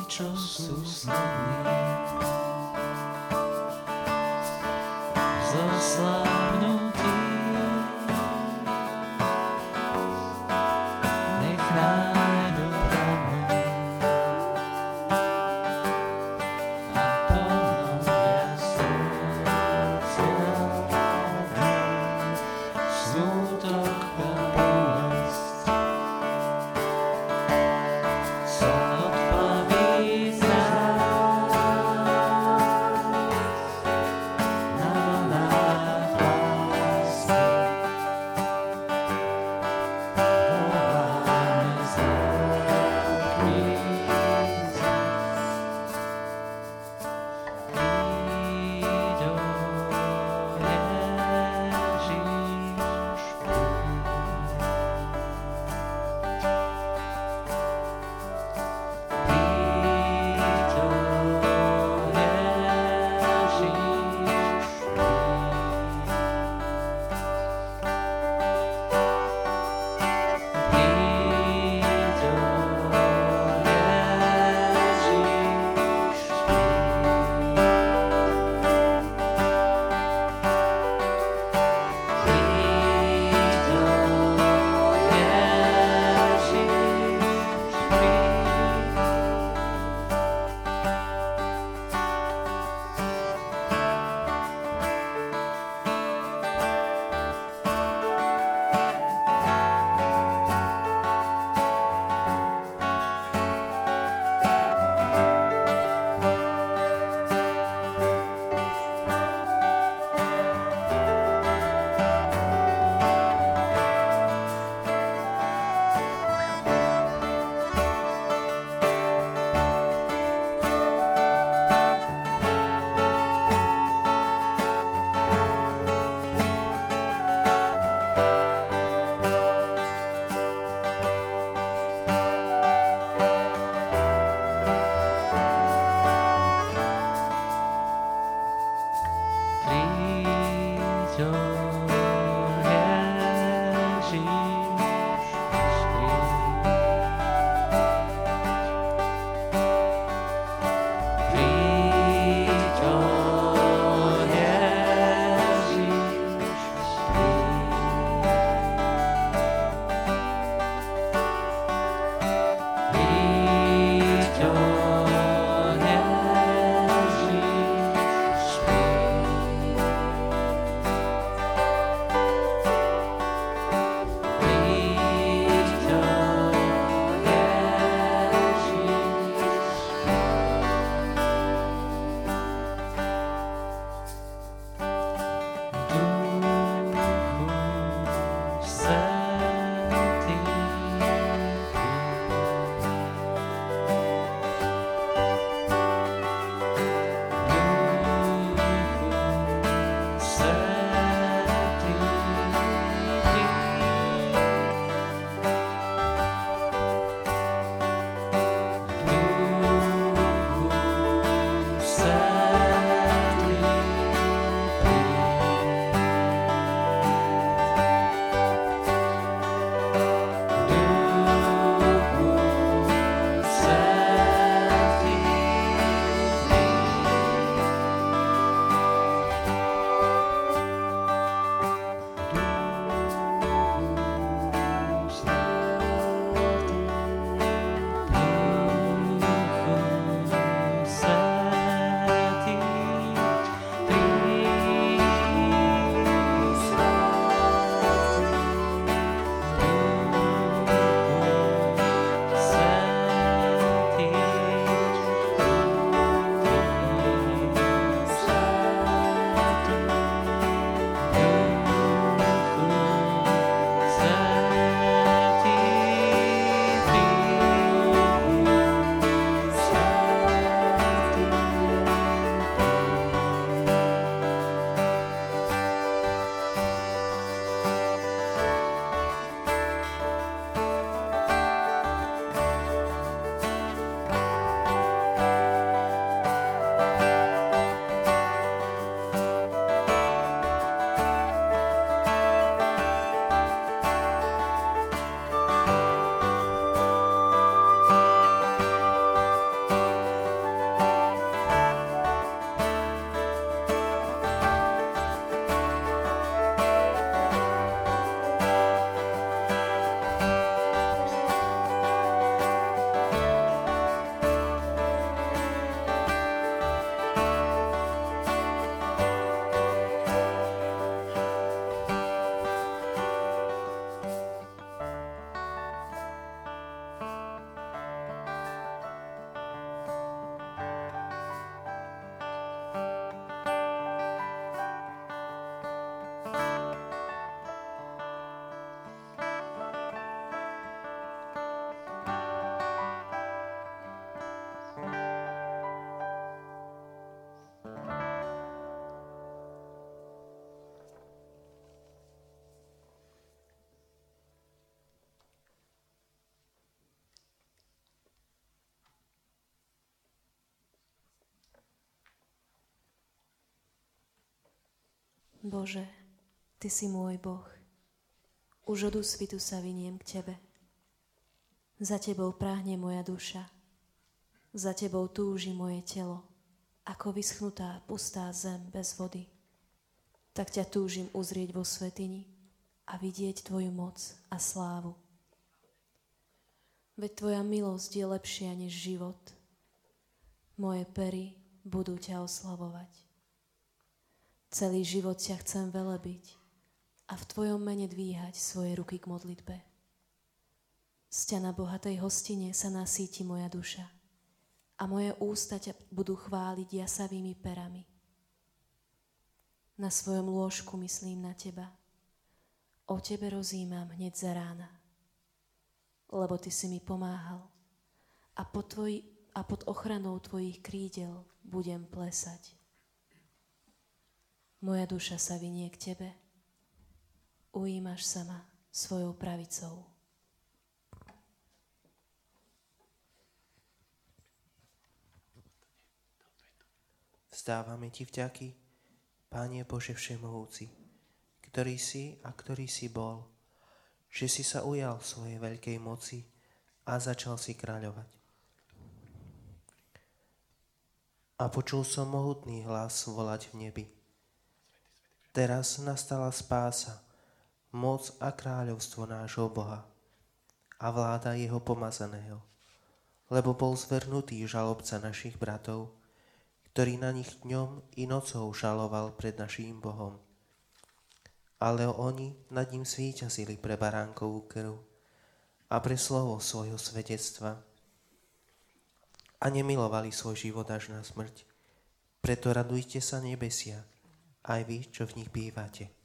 čo sú snadní. Zoslavnutí, nech nájdu pravdu a ponovia srdcia. Smutok a bolesť sa odplaví z nás na vlnách lásky. Bože, Ty si môj Boh. Už od úsvitu sa viniem k Tebe. Za Tebou práhne moja duša. Za Tebou túži moje telo, ako vyschnutá pustá zem bez vody. Tak ťa túžim uzrieť vo svätyni a vidieť Tvoju moc a slávu. Veď Tvoja milosť je lepšia než život. Moje pery budú ťa oslavovať. Celý život ťa chcem velebiť a v Tvojom mene dvíhať svoje ruky k modlitbe. Z ťa na bohatej hostine sa nasíti moja duša a moje ústa ťa budú chváliť jasavými perami. Na svojom lôžku myslím na Teba. O Tebe rozímam hneď za rána, lebo Ty si mi pomáhal a pod ochranou Tvojich krídel budem plesať. Moja duša sa vinie k Tebe, ujímaš sa ma svojou pravicou. Vzdávame Ti vďaky, Páne Bože všemohúci, ktorý si a ktorý si bol, že si sa ujal svojej veľkej moci a začal si kráľovať. A počul som mohutný hlas volať v nebi. Teraz nastala spása, moc a kráľovstvo nášho Boha a vláda jeho pomazaného, lebo bol zvernutý žalobca našich bratov, ktorý na nich dňom i nocou žaloval pred naším Bohom. Ale oni nad ním zvíťazili pre baránkovú krv a pre slovo svojho svedectva a nemilovali svoj život až na smrť. Preto radujte sa nebesia, aj vy, čo v nich bývate.